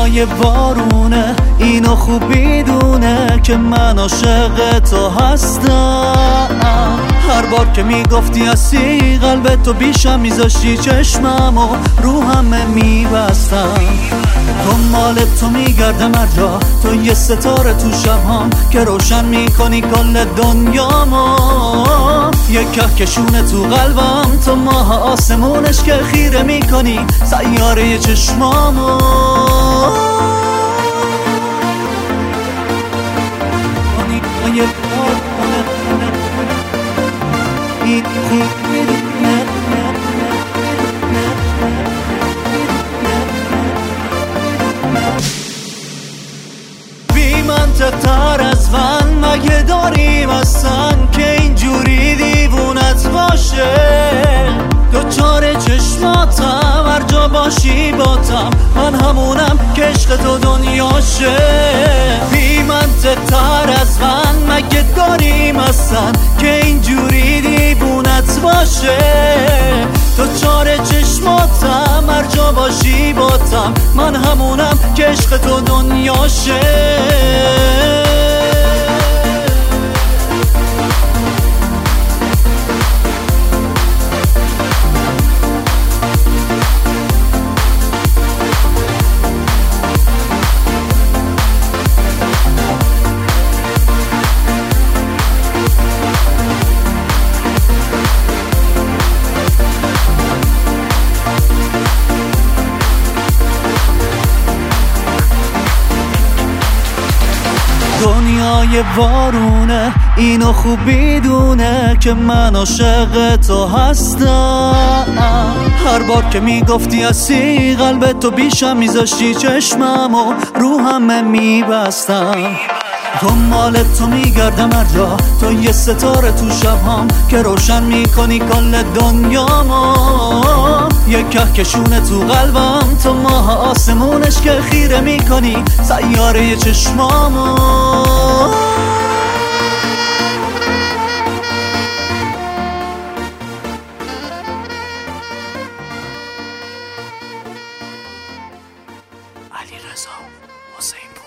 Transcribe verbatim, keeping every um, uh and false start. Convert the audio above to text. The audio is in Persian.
دنیای بارونه، اینو خوب میدونه که من عاشق تو هستم. هر بار که میگفتی هستی قلب تو بیشم میذاشتی چشمم و رو همه میبستم. دنبال تو میگردم هر جا، تو یه ستاره تو شبهام که روشن میکنی کل دنیامو. یه کهکشونه تو قلبم، تو ماه آسمونش که خیره میکنی سیاره چشمامو. این خوب میدونه بی منطق تر از من مگه داریم اصلا که اینجوری دیوونت باشه. دوچار چشماتم هر جا باشی باتم، من همونم که عشق تو دنیاشه. بی منطق تر از من مگه داریم اصلا که اینجوری دیوونت باشه. دوچار چشماتم هر جا باشی باتم، من همونم که عشق تو دنیاشه. دنیای بارونه، اینو خوب میدونه که من عاشق تو هستم. هر بار که میگفتی هستی قلب تو بیشم میذاشتی چشمم و رو همه میبستم. دنبال تو میگردم هر جا، تو یه ستاره تو شبهام که روشن میکنی کل دنیامو. یه کهکشونه تو قلبم، تو ماه آسمونش که خیره میکنی سیاره چشمامو. علیرضا حسین